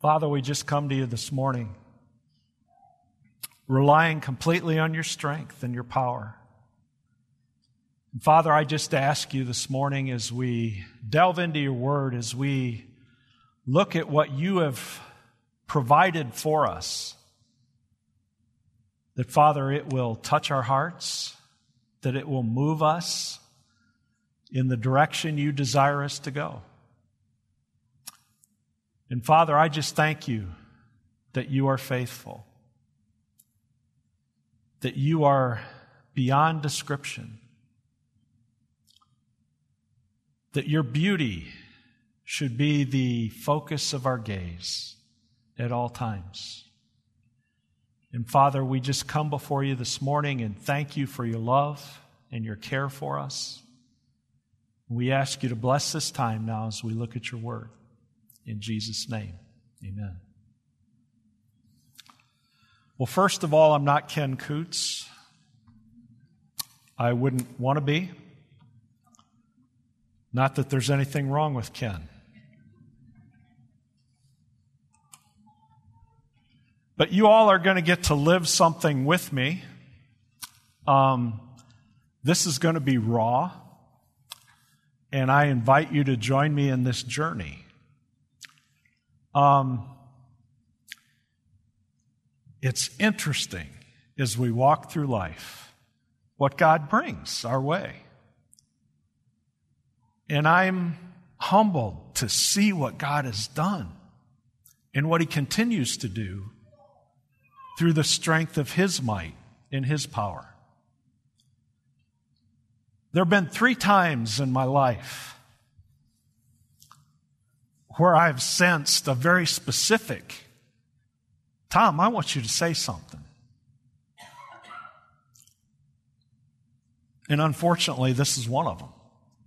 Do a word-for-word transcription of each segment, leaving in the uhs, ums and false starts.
Father, we just come to you this morning, relying completely on your strength and your power. And Father, I just ask you this morning as we delve into your word, as we look at what you have provided for us, that, Father, it will touch our hearts, that it will move us in the direction you desire us to go. And Father, I just thank you that you are faithful, that you are beyond description, that your beauty should be the focus of our gaze at all times. And Father, we just come before you this morning and thank you for your love and your care for us. We ask you to bless this time now as we look at your word. In Jesus' name, amen. Well, first of all, I'm not Ken Coots. I wouldn't want to be. Not that there's anything wrong with Ken. But you all are going to get to live something with me. Um, this is going to be raw, and I invite you to join me in this journey. Um, it's interesting as we walk through life what God brings our way. And I'm humbled to see what God has done and what He continues to do through the strength of His might and His power. There have been three times in my life where I've sensed a very specific, Tom, I want you to say something. And unfortunately, this is one of them.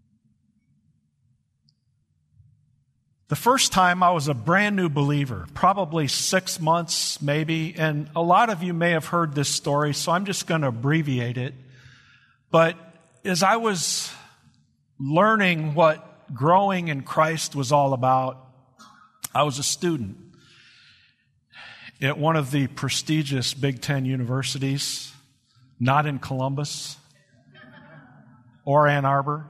The first time I was a brand new believer, probably six months maybe, and a lot of you may have heard this story, so I'm just going to abbreviate it. But as I was learning what growing in Christ was all about, I was a student at one of the prestigious Big Ten universities, not in Columbus or Ann Arbor.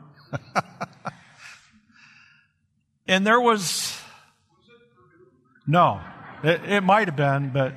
And there was, no, it, it might have been, but,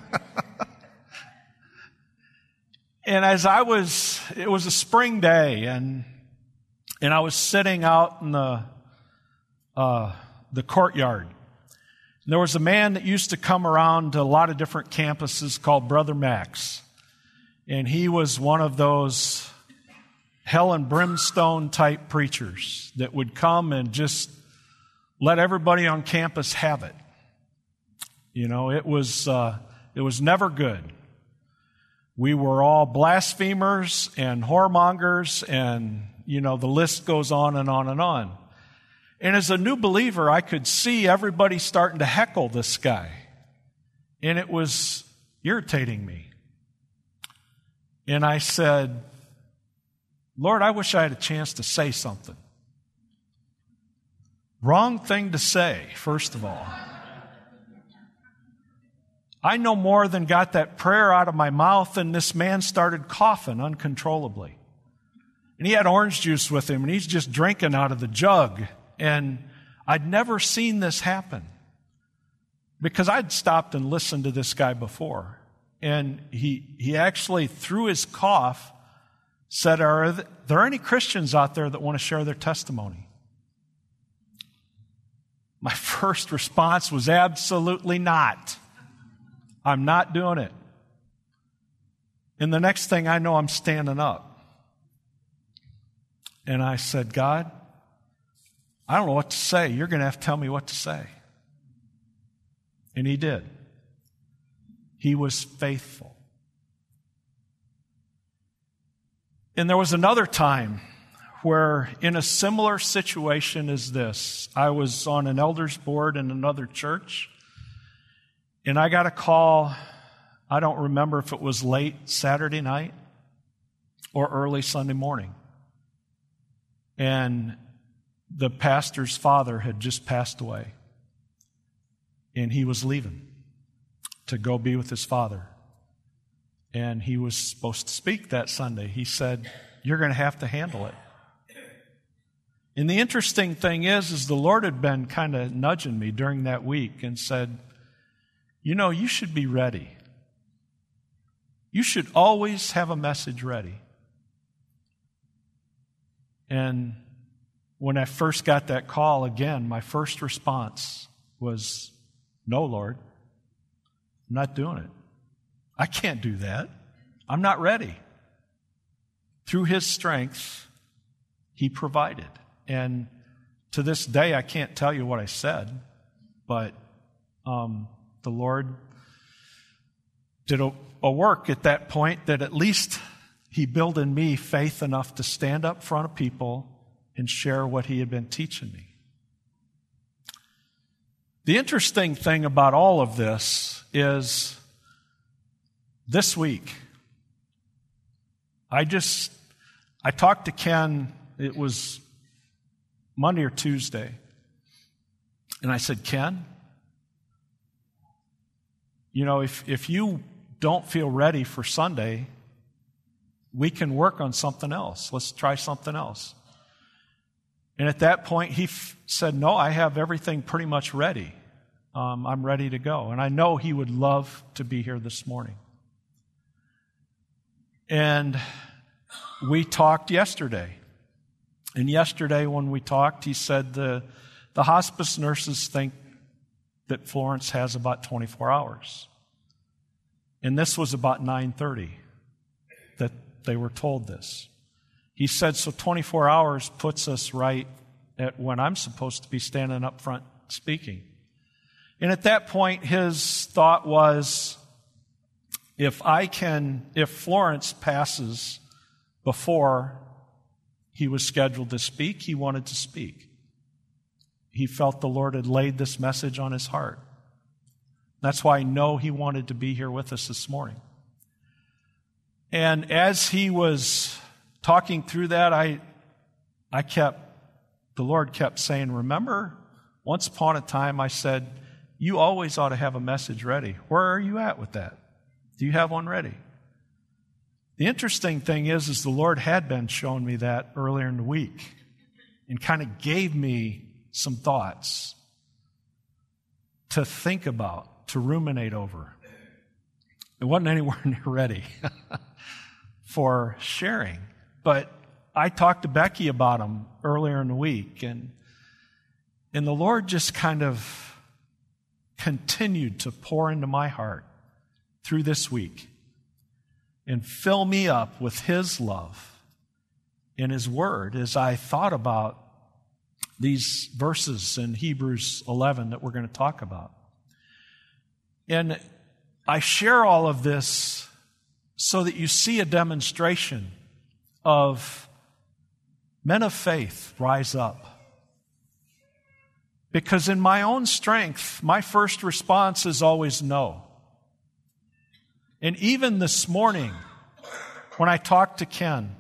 and as I was, it was a spring day, and and I was sitting out in the uh, the courtyard. And there was a man that used to come around to a lot of different campuses called Brother Max, and he was one of those hell and brimstone type preachers that would come and just let everybody on campus have it. You know, it was uh, it was never good. We were all blasphemers and whoremongers, and, you know, the list goes on and on and on. And as a new believer, I could see everybody starting to heckle this guy. And it was irritating me. And I said, Lord, I wish I had a chance to say something. Wrong thing to say, first of all. I no more than got that prayer out of my mouth, and this man started coughing uncontrollably. And he had orange juice with him, and he's just drinking out of the jug. And I'd never seen this happen because I'd stopped and listened to this guy before. And he he actually, through his cough, said, are there any Christians out there that want to share their testimony? My first response was absolutely not. I'm not doing it. And the next thing I know, I'm standing up. And I said, God, I don't know what to say. You're going to have to tell me what to say. And He did. He was faithful. And there was another time where, in a similar situation as this, I was on an elders board in another church, and I got a call. I don't remember if it was late Saturday night or early Sunday morning. And the pastor's father had just passed away. and he was leaving to go be with his Father. And he was supposed to speak that Sunday. He said, "You're going to have to handle it." And the interesting thing is, is the Lord had been kind of nudging me during that week and said, "You know, you should be ready. You should always have a message ready." And when I first got that call, again, my first response was, "No, Lord, I'm not doing it. I can't do that. I'm not ready." Through His strength, He provided. And to this day, I can't tell you what I said, but um, the Lord did a, a work at that point that at least He built in me faith enough to stand up in front of people and share what He had been teaching me. The interesting thing about all of this is this week, I just, I talked to Ken, it was Monday or Tuesday, and I said, "Ken, you know, if, if you don't feel ready for Sunday, we can work on something else. Let's try something else." And at that point, he f- said, "No, I have everything pretty much ready. Um, I'm ready to go." And I know he would love to be here this morning. And we talked yesterday. And yesterday when we talked, he said the, the hospice nurses think that Florence has about twenty-four hours. And this was about nine thirty that they were told this. He said, so twenty-four hours puts us right at when I'm supposed to be standing up front speaking. And at that point, his thought was, if I can, if Florence passes before he was scheduled to speak, he wanted to speak. He felt the Lord had laid this message on his heart. That's why I know he wanted to be here with us this morning. And as he was talking through that, I, I kept, the Lord kept saying, "Remember, once upon a time I said, you always ought to have a message ready. Where are you at with that? Do you have one ready?" The interesting thing is, is the Lord had been showing me that earlier in the week and kind of gave me some thoughts to think about, to ruminate over. It wasn't anywhere near ready for sharing. But I talked to Becky about them earlier in the week, and, and the Lord just kind of continued to pour into my heart through this week and fill me up with His love and His Word as I thought about these verses in Hebrews eleven that we're going to talk about. And I share all of this so that you see a demonstration of men of faith rise up. Because in my own strength, my first response is always no. And even this morning, when I talked to Ken,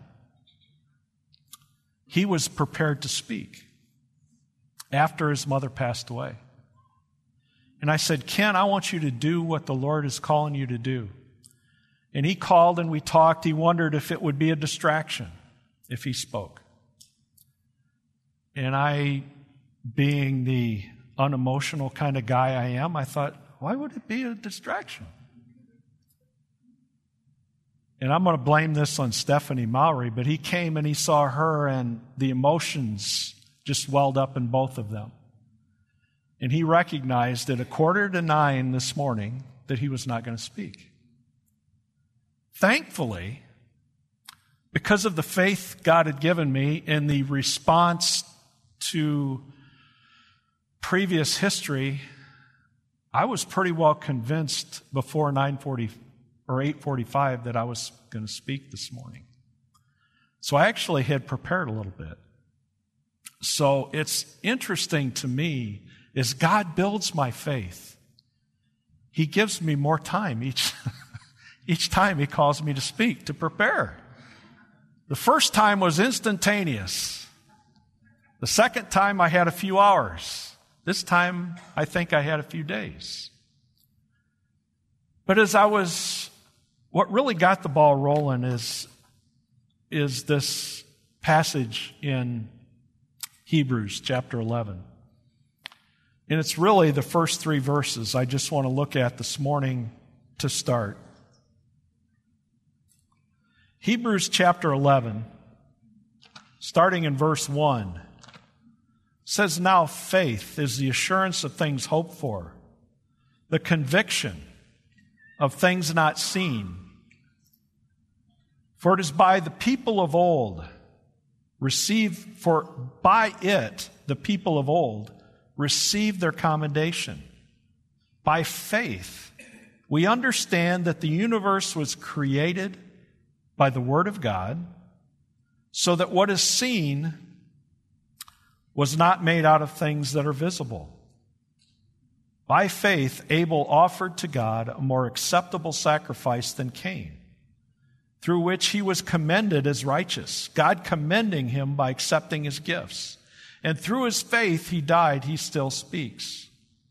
he was prepared to speak after his mother passed away. And I said, "Ken, I want you to do what the Lord is calling you to do." And he called and we talked. He wondered if it would be a distraction if he spoke. And I, being the unemotional kind of guy I am, I thought, why would it be a distraction? And I'm going to blame this on Stephanie Mowry, but he came and he saw her and the emotions just welled up in both of them. And he recognized at a quarter to nine this morning that he was not going to speak. Thankfully, because of the faith God had given me and the response to previous history, I was pretty well convinced before nine forty or eight forty-five that I was going to speak this morning. So I actually had prepared a little bit. So it's interesting to me as God builds my faith, He gives me more time each each time He calls me to speak, to prepare. The first time was instantaneous. The second time I had a few hours. This time, I think I had a few days. But as I was, what really got the ball rolling is, is this passage in Hebrews chapter eleven. And it's really the first three verses I just want to look at this morning to start. Hebrews chapter eleven, starting in verse one, says, "Now faith is the assurance of things hoped for, the conviction of things not seen. For it is by the people of old received, for by it the people of old received their commendation. By faith, we understand that the universe was created by the Word of God, so that what is seen was not made out of things that are visible. By faith, Abel offered to God a more acceptable sacrifice than Cain, through which he was commended as righteous, God commending him by accepting his gifts. And through his faith, he died, he still speaks.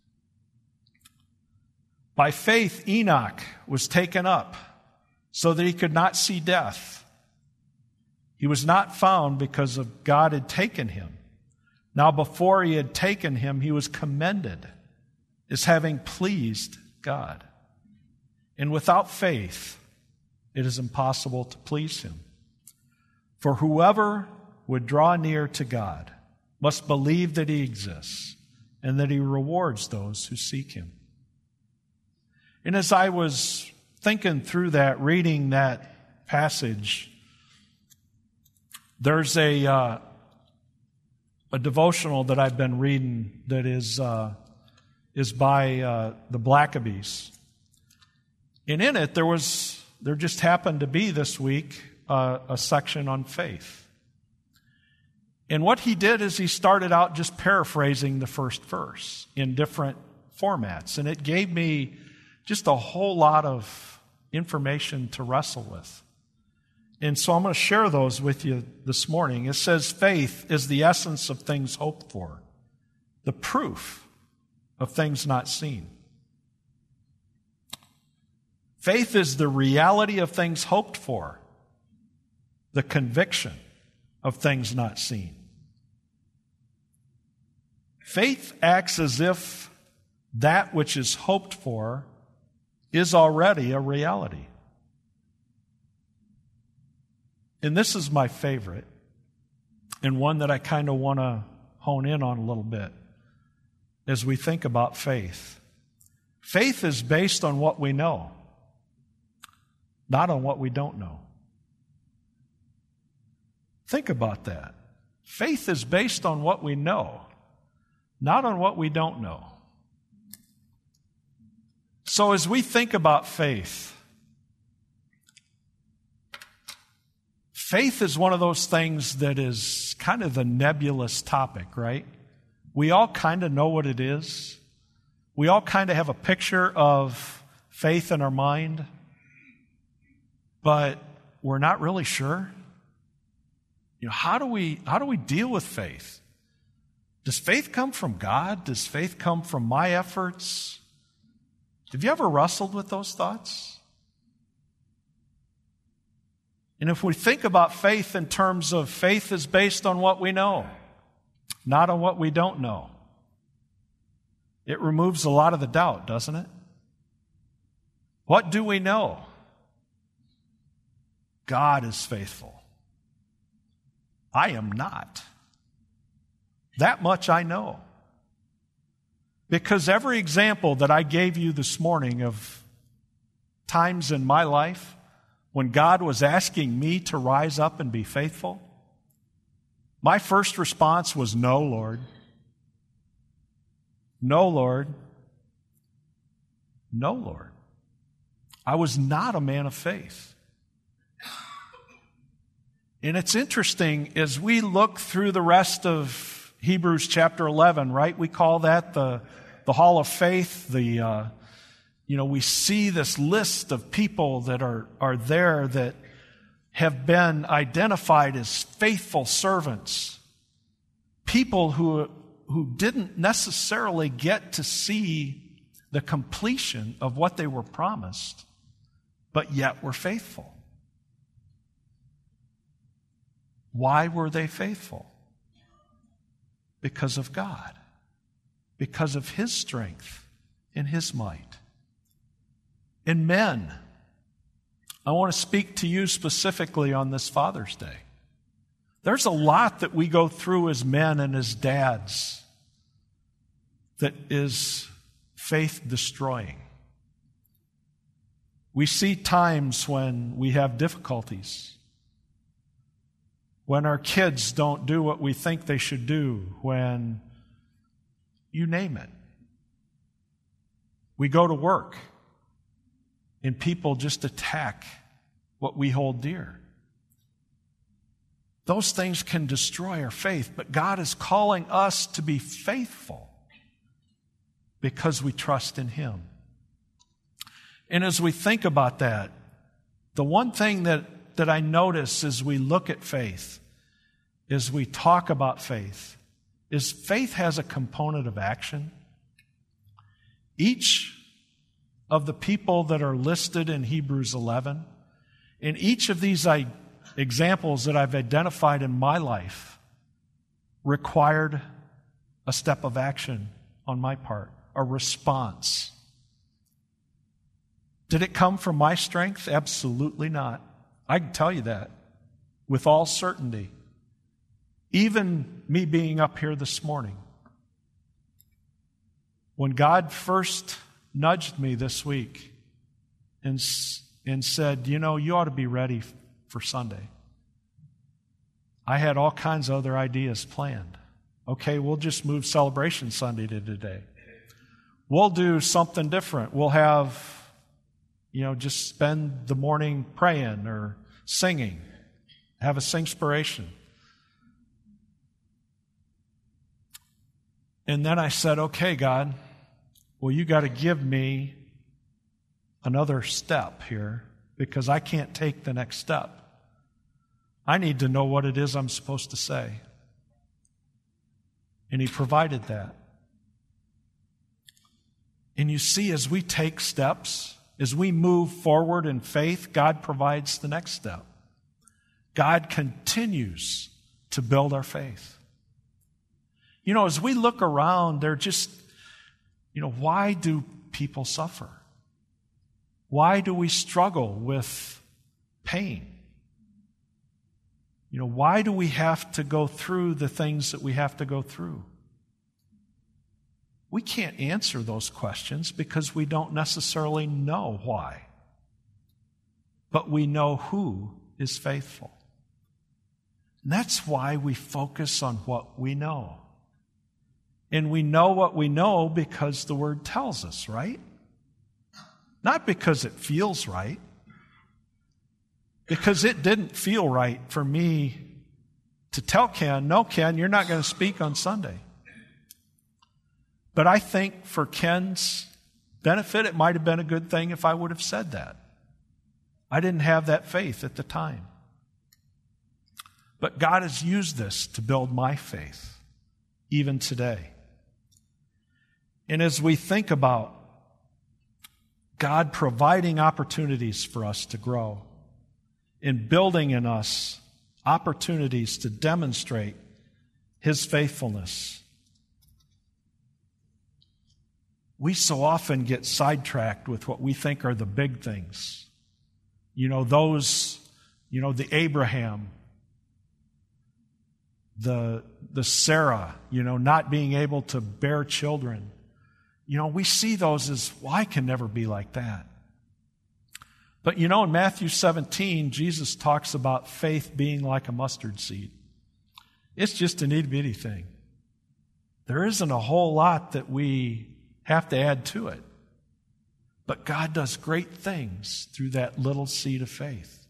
By faith, Enoch was taken up so that he could not see death. He was not found because of God had taken him. Now before he had taken him, he was commended as having pleased God. And without faith, it is impossible to please him. For whoever would draw near to God must believe that he exists and that he rewards those who seek him." And as I was thinking through that, reading that passage, there's a uh, a devotional that I've been reading that is uh, is by uh, the Blackabees, and in it there was there just happened to be this week uh, a section on faith. And what he did is he started out just paraphrasing the first verse in different formats, and it gave me just a whole lot of information to wrestle with. And so I'm going to share those with you this morning. It says, faith is the essence of things hoped for, the proof of things not seen. Faith is the reality of things hoped for, the conviction of things not seen. Faith acts as if that which is hoped for is already a reality. And this is my favorite, and one that I kind of want to hone in on a little bit as we think about faith. Faith is based on what we know, not on what we don't know. Think about that. Faith is based on what we know, not on what we don't know. So as we think about faith, faith is one of those things that is kind of the nebulous topic, right? We all kind of know what it is. We all kind of have a picture of faith in our mind, but we're not really sure. You know, how do we how do we deal with faith? Does faith come from God? Does faith come from my efforts? Have you ever wrestled with those thoughts? And if we think about faith in terms of faith is based on what we know, not on what we don't know, it removes a lot of the doubt, doesn't it? What do we know? God is faithful. I am not. That much I know. Because every example that I gave you this morning of times in my life when God was asking me to rise up and be faithful, my first response was, no, Lord. No, Lord. No, Lord. I was not a man of faith. And it's interesting, as we look through the rest of Hebrews chapter eleven, right? We call that the, the Hall of Faith. The uh, you know, we see this list of people that are, are there that have been identified as faithful servants. People who, who didn't necessarily get to see the completion of what they were promised, but yet were faithful. Why were they faithful? Because of God, because of His strength and His might. And men, I want to speak to you specifically on this Father's Day. There's a lot that we go through as men and as dads that is faith-destroying. We see times when we have difficulties, when our kids don't do what we think they should do, when you name it. We go to work and people just attack what we hold dear. Those things can destroy our faith, but God is calling us to be faithful because we trust in Him. And as we think about that, the one thing that, that I notice as we look at faith, as we talk about faith, is faith has a component of action. Each of the people that are listed in Hebrews eleven, in each of these I, examples that I've identified in my life, required a step of action on my part, a response. Did it come from my strength? Absolutely not. I can tell you that with all certainty. Even me being up here this morning. When God first nudged me this week and, and said, you know, you ought to be ready for Sunday, I had all kinds of other ideas planned. Okay, we'll just move Celebration Sunday to today. We'll do something different. We'll have, you know, just spend the morning praying or singing, have a singspiration. And then I said, okay, God, well, you got to give me another step here because I can't take the next step. I need to know what it is I'm supposed to say. And He provided that. And you see, as we take steps, as we move forward in faith, God provides the next step. God continues to build our faith. You know, as we look around, they're just, you know, why do people suffer? Why do we struggle with pain? You know, why do we have to go through the things that we have to go through? We can't answer those questions because we don't necessarily know why. But we know who is faithful. And that's why we focus on what we know. And we know what we know because the Word tells us, right? Not because it feels right. Because it didn't feel right for me to tell Ken, no, Ken, you're not going to speak on Sunday. But I think for Ken's benefit, it might have been a good thing if I would have said that. I didn't have that faith at the time. But God has used this to build my faith, even today. And as we think about God providing opportunities for us to grow and building in us opportunities to demonstrate His faithfulness, we so often get sidetracked with what we think are the big things. You know, those, you know, the Abraham, the, the Sarah, you know, not being able to bear children. You know, we see those as, well, I can never be like that. But you know, in Matthew seventeen, Jesus talks about faith being like a mustard seed. It's just an itty-bitty thing. There isn't a whole lot that we have to add to it. But God does great things through that little seed of faith.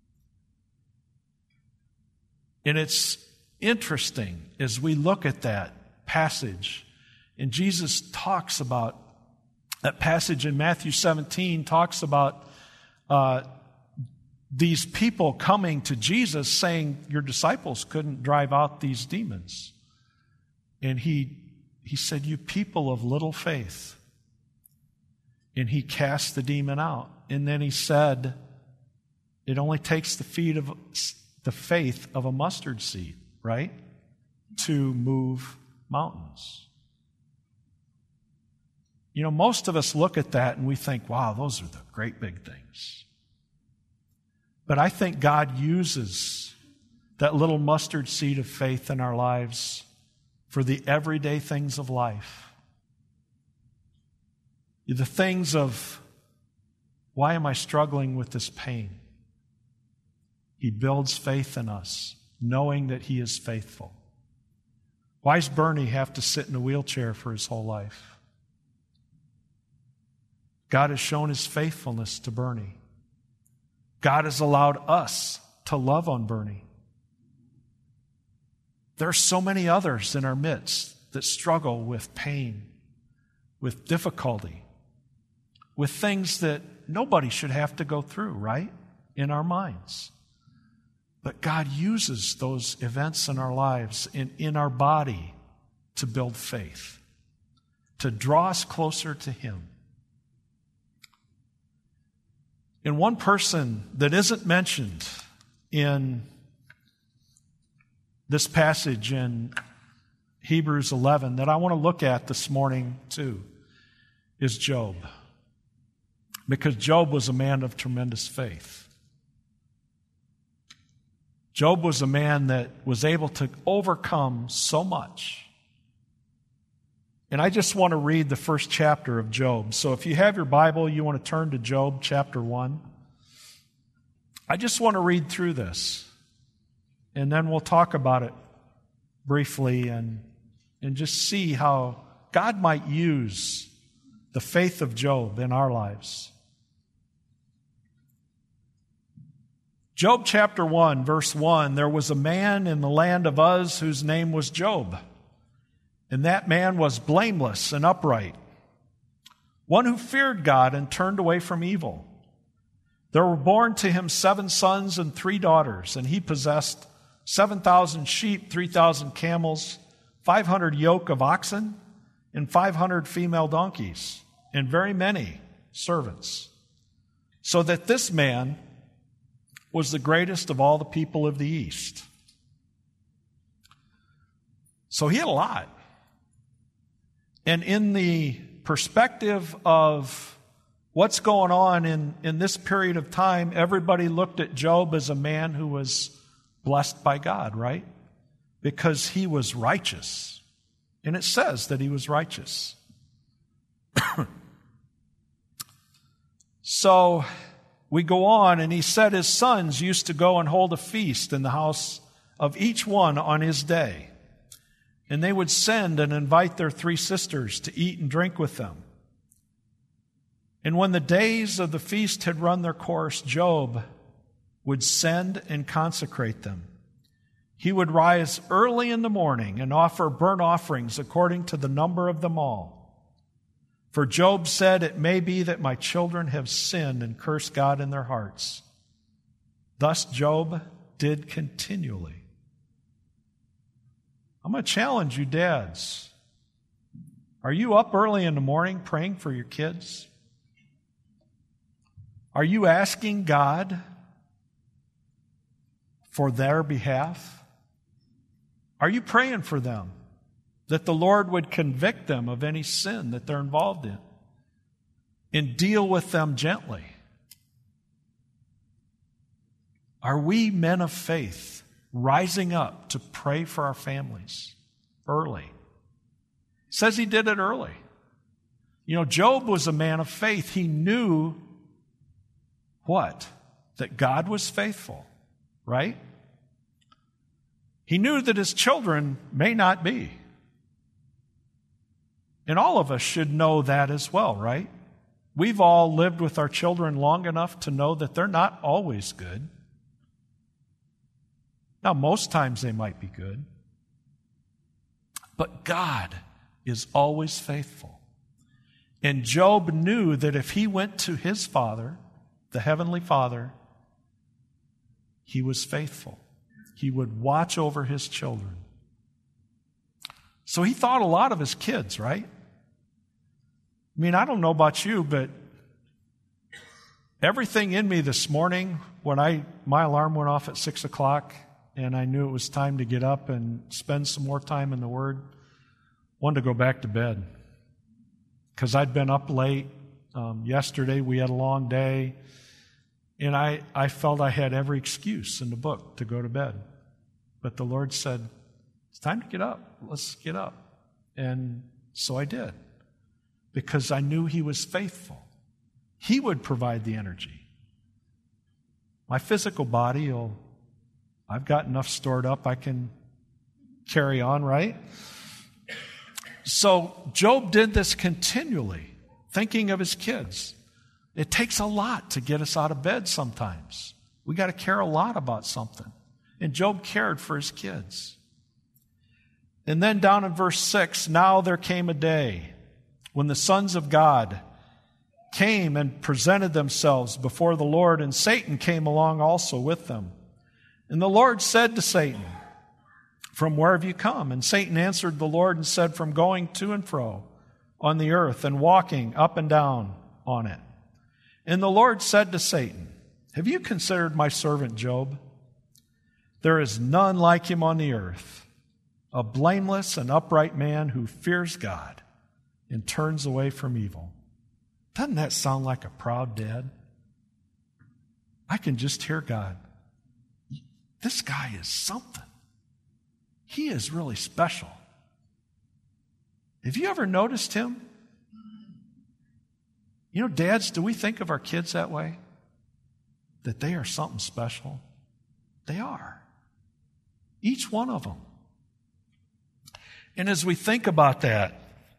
And it's interesting as we look at that passage. And Jesus talks about, that passage in Matthew seventeen talks about uh, these people coming to Jesus saying, your disciples couldn't drive out these demons. And he he said, you people of little faith. And he cast the demon out. And then he said, it only takes the feet of the faith of a mustard seed, right, to move mountains. You know, most of us look at that and we think, wow, those are the great big things. But I think God uses that little mustard seed of faith in our lives for the everyday things of life. The things of, why am I struggling with this pain? He builds faith in us, knowing that He is faithful. Why does Bernie have to sit in a wheelchair for his whole life? God has shown His faithfulness to Bernie. God has allowed us to love on Bernie. There are so many others in our midst that struggle with pain, with difficulty, with things that nobody should have to go through, right? In our minds. But God uses those events in our lives, in, in our body, to build faith, to draw us closer to Him. And one person that isn't mentioned in this passage in Hebrews eleven that I want to look at this morning too is Job. Because Job was a man of tremendous faith. Job was a man that was able to overcome so much. And I just want to read the first chapter of Job. So if you have your Bible, you want to turn to Job chapter one. I just want to read through this. And then we'll talk about it briefly and, and just see how God might use the faith of Job in our lives. Job chapter one, verse one, there was a man in the land of Uz whose name was Job. And that man was blameless and upright, one who feared God and turned away from evil. There were born to him seven sons and three daughters, and he possessed seven thousand sheep, three thousand camels, five hundred yoke of oxen, and five hundred female donkeys, and very many servants. So that this man was the greatest of all the people of the East. So he had a lot. And in the perspective of what's going on in, in this period of time, everybody looked at Job as a man who was blessed by God, right? Because he was righteous. And it says that he was righteous. So we go on, and he said his sons used to go and hold a feast in the house of each one on his day. And they would send and invite their three sisters to eat and drink with them. And when the days of the feast had run their course, Job would send and consecrate them. He would rise early in the morning and offer burnt offerings according to the number of them all. For Job said, it may be that my children have sinned and cursed God in their hearts. Thus Job did continually. I'm going to challenge you, dads. Are you up early in the morning praying for your kids? Are you asking God for their behalf? Are you praying for them? That the Lord would convict them of any sin that they're involved in and deal with them gently. Are we men of faith rising up to pray for our families early? It says he did it early. You know, Job was a man of faith. He knew what? That God was faithful, right? He knew that his children may not be. And all of us should know that as well, right? We've all lived with our children long enough to know that they're not always good. Now, most times they might be good. But God is always faithful. And Job knew that if he went to his Father, the Heavenly Father, he was faithful. He would watch over his children. So he thought a lot of his kids, right? I mean, I don't know about you, but everything in me this morning, when I my alarm went off at six o'clock and I knew it was time to get up and spend some more time in the Word, wanted to go back to bed. Because I'd been up late. Um, yesterday we had a long day. And I, I felt I had every excuse in the book to go to bed. But the Lord said, it's time to get up. Let's get up. And so I did. Because I knew He was faithful. He would provide the energy. My physical body, will, I've got enough stored up I can carry on, right? So Job did this continually, thinking of his kids. It takes a lot to get us out of bed sometimes. We got to care a lot about something. And Job cared for his kids. And then down in verse six, now there came a day when the sons of God came and presented themselves before the Lord, and Satan came along also with them. And the Lord said to Satan, from where have you come? And Satan answered the Lord and said, from going to and fro on the earth and walking up and down on it. And the Lord said to Satan, have you considered my servant Job? There is none like him on the earth, a blameless and upright man who fears God and turns away from evil. Doesn't that sound like a proud dad? I can just hear God. This guy is something. He is really special. Have you ever noticed him? You know, dads, do we think of our kids that way? That they are something special? They are. Each one of them. And as we think about that,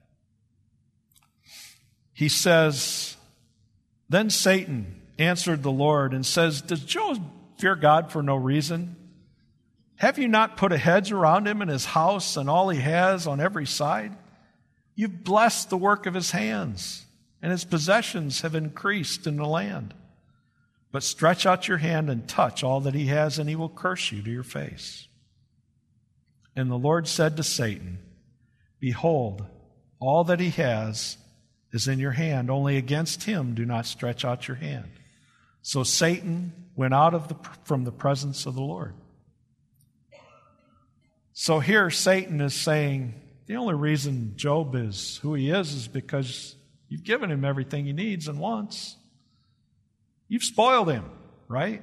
he says, then Satan answered the Lord and says, does Job fear God for no reason? Have you not put a hedge around him and his house and all he has on every side? You've blessed the work of his hands, and his possessions have increased in the land. But stretch out your hand and touch all that he has, and he will curse you to your face. And the Lord said to Satan, behold, all that he has is in your hand. Only against him do not stretch out your hand. So Satan went out of the, from the presence of the Lord. So here Satan is saying, the only reason Job is who he is is because you've given him everything he needs and wants. You've spoiled him, right?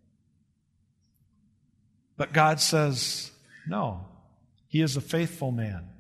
But God says, no, he is a faithful man.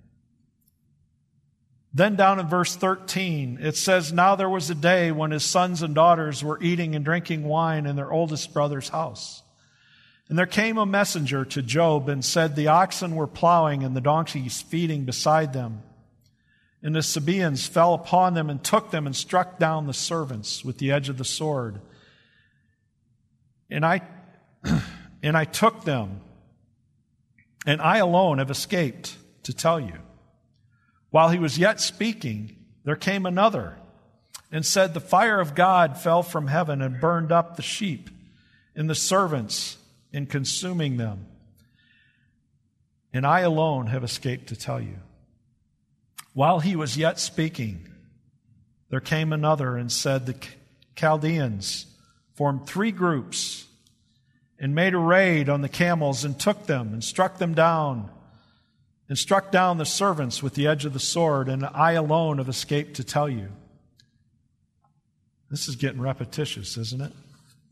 Then down in verse thirteen, it says, now there was a day when his sons and daughters were eating and drinking wine in their oldest brother's house. And there came a messenger to Job and said, the oxen were plowing and the donkeys feeding beside them. And the Sabaeans fell upon them and took them and struck down the servants with the edge of the sword. And I, and I took them, and I alone have escaped to tell you. While he was yet speaking, there came another and said, the fire of God fell from heaven and burned up the sheep and the servants in consuming them. And I alone have escaped to tell you. While he was yet speaking, there came another and said, the Chaldeans formed three groups and made a raid on the camels and took them and struck them down and struck down the servants with the edge of the sword, and I alone have escaped to tell you. This is getting repetitious, isn't it?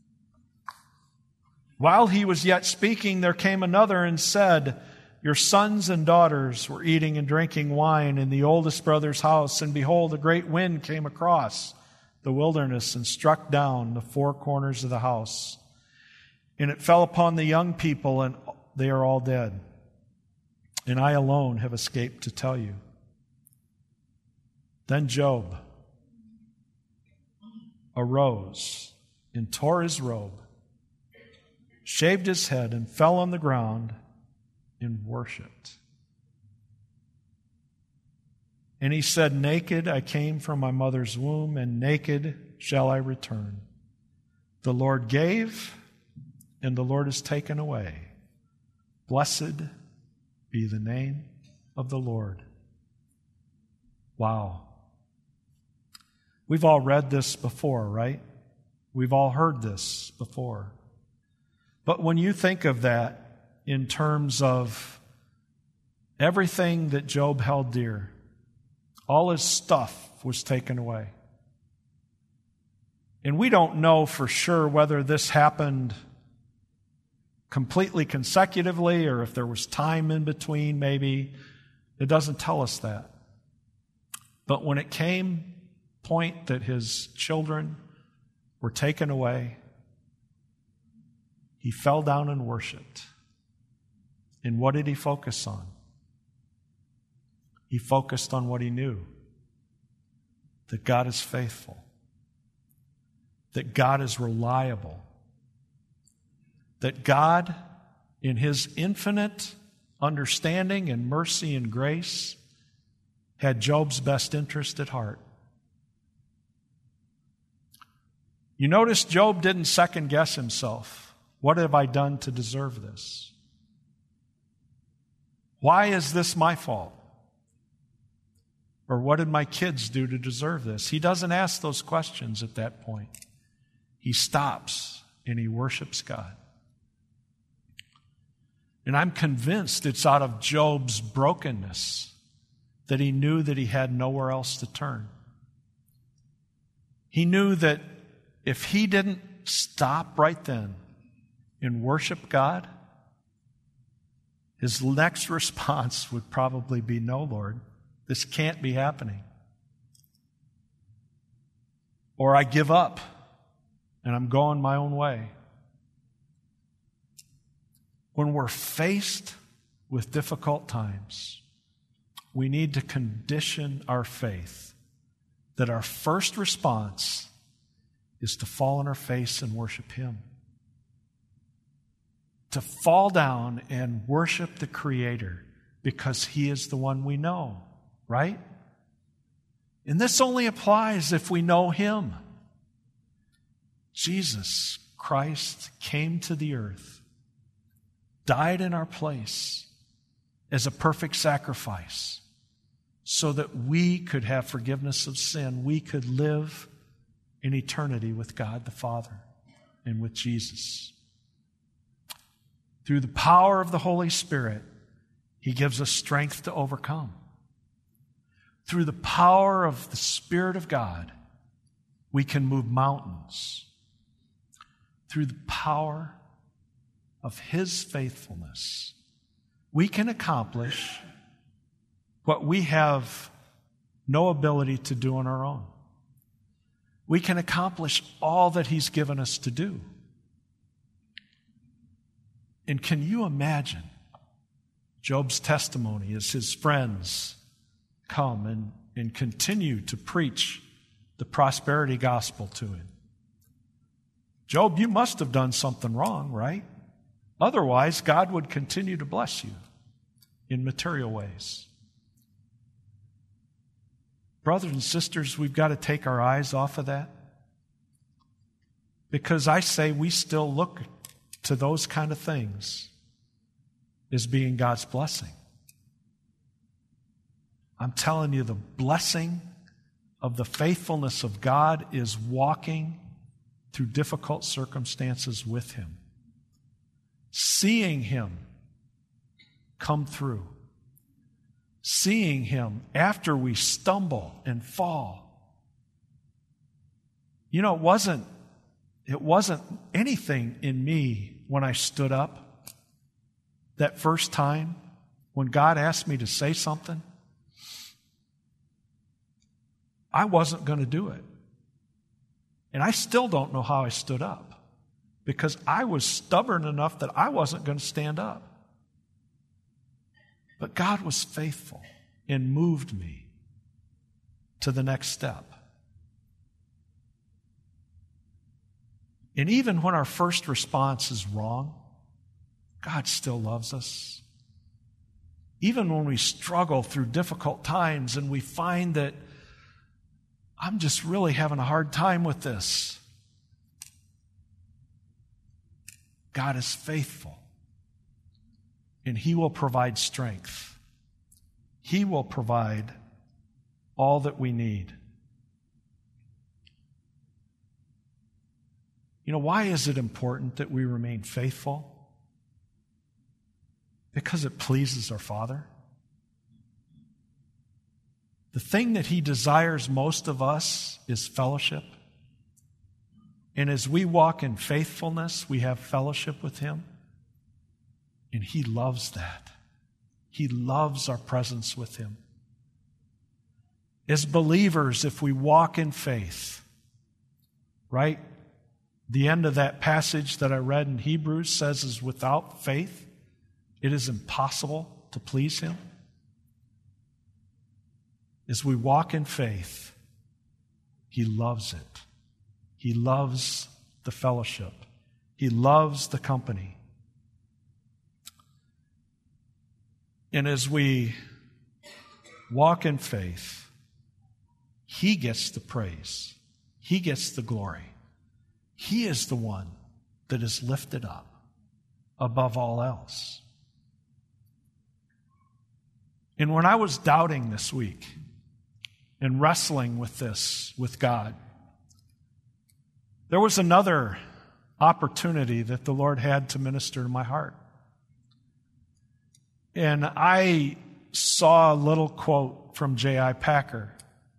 While he was yet speaking, there came another and said, your sons and daughters were eating and drinking wine in the oldest brother's house, and behold, a great wind came across the wilderness and struck down the four corners of the house. And it fell upon the young people, and they are all dead. And I alone have escaped to tell you. Then Job arose and tore his robe, shaved his head, and fell on the ground and worshipped. And he said, naked I came from my mother's womb, and naked shall I return. The Lord gave, and the Lord has taken away. Blessed be the name of the Lord. Wow. We've all read this before, right? We've all heard this before. But when you think of that in terms of everything that Job held dear, all his stuff was taken away. And we don't know for sure whether this happened completely consecutively or if there was time in between, maybe. It doesn't tell us that. But when it came point that his children were taken away, he fell down and worshiped. And what did he focus on? He focused on what he knew. That God is faithful. That God is reliable. That God, in His infinite understanding and mercy and grace, had Job's best interest at heart. You notice Job didn't second guess himself. What have I done to deserve this? Why is this my fault? Or what did my kids do to deserve this? He doesn't ask those questions at that point. He stops and he worships God. And I'm convinced it's out of Job's brokenness that he knew that he had nowhere else to turn. He knew that if he didn't stop right then and worship God, his next response would probably be, "No, Lord, this can't be happening." Or, "I give up and I'm going my own way." When we're faced with difficult times, we need to condition our faith that our first response is to fall on our face and worship Him. To fall down and worship the Creator because He is the one we know, right? And this only applies if we know Him. Jesus Christ came to the earth, died in our place as a perfect sacrifice so that we could have forgiveness of sin. We could live in eternity with God the Father and with Jesus. Through the power of the Holy Spirit, He gives us strength to overcome. Through the power of the Spirit of God, we can move mountains. Through the power of His faithfulness, we can accomplish what we have no ability to do on our own. We can accomplish all that He's given us to do. And can you imagine Job's testimony as his friends come and, and continue to preach the prosperity gospel to him? Job, you must have done something wrong, right? Otherwise, God would continue to bless you in material ways. Brothers and sisters, we've got to take our eyes off of that. Because I say we still look to those kind of things as being God's blessing. I'm telling you, the blessing of the faithfulness of God is walking through difficult circumstances with Him. Seeing Him come through. Seeing Him after we stumble and fall. You know, it wasn't, it wasn't anything in me when I stood up that first time when God asked me to say something. I wasn't going to do it. And I still don't know how I stood up because I was stubborn enough that I wasn't going to stand up. But God was faithful and moved me to the next step. And even when our first response is wrong, God still loves us. Even when we struggle through difficult times and we find that I'm just really having a hard time with this, God is faithful. And He will provide strength. He will provide all that we need. You know, why is it important that we remain faithful? Because it pleases our Father. The thing that He desires most of us is fellowship. And as we walk in faithfulness, we have fellowship with Him. And He loves that. He loves our presence with Him. As believers, if we walk in faith, right? The end of that passage that I read in Hebrews says is without faith, it is impossible to please Him. As we walk in faith, He loves it. He loves the fellowship. He loves the company. And as we walk in faith, He gets the praise. He gets the glory. He is the one that is lifted up above all else. And when I was doubting this week and wrestling with this, with God, there was another opportunity that the Lord had to minister to my heart. And I saw a little quote from J I Packer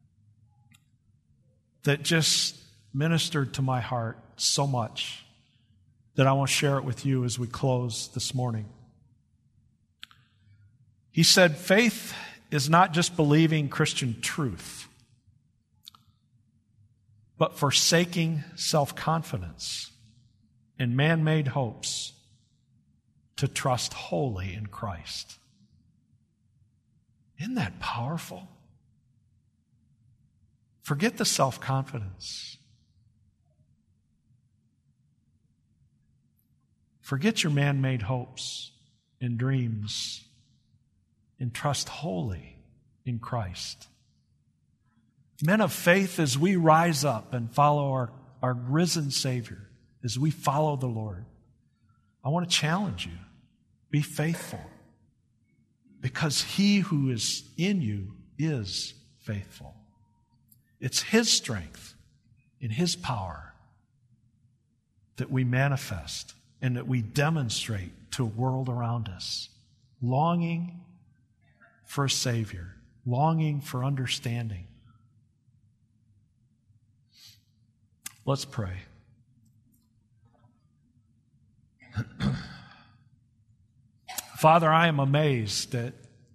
that just ministered to my heart so much that I want to share it with you as we close this morning. He said, faith is not just believing Christian truth, but forsaking self-confidence and man-made hopes to trust wholly in Christ. Isn't that powerful? Forget the self-confidence. Forget your man-made hopes and dreams and trust wholly in Christ. Men of faith, as we rise up and follow our, our risen Savior, as we follow the Lord, I want to challenge you. Be faithful, because He who is in you is faithful. It's His strength and His power that we manifest and that we demonstrate to a world around us, longing for a Savior, longing for understanding. Let's pray. Father, I am amazed at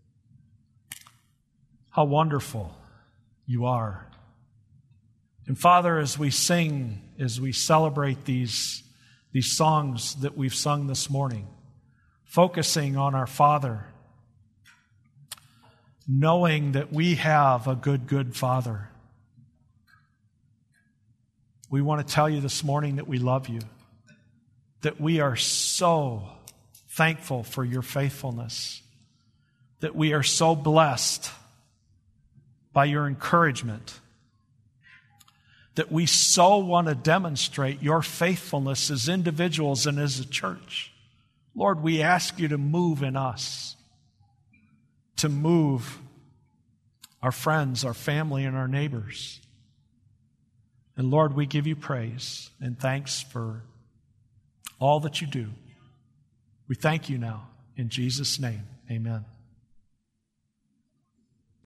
how wonderful You are. And Father, as we sing, as we celebrate these, these songs that we've sung this morning, focusing on our Father, knowing that we have a good, good Father, we want to tell You this morning that we love You, that we are so thankful for Your faithfulness, that we are so blessed by Your encouragement, that we so want to demonstrate Your faithfulness as individuals and as a church. Lord, we ask You to move in us, to move our friends, our family, and our neighbors. And Lord, we give You praise and thanks for all that You do. We thank You now. In Jesus' name, amen.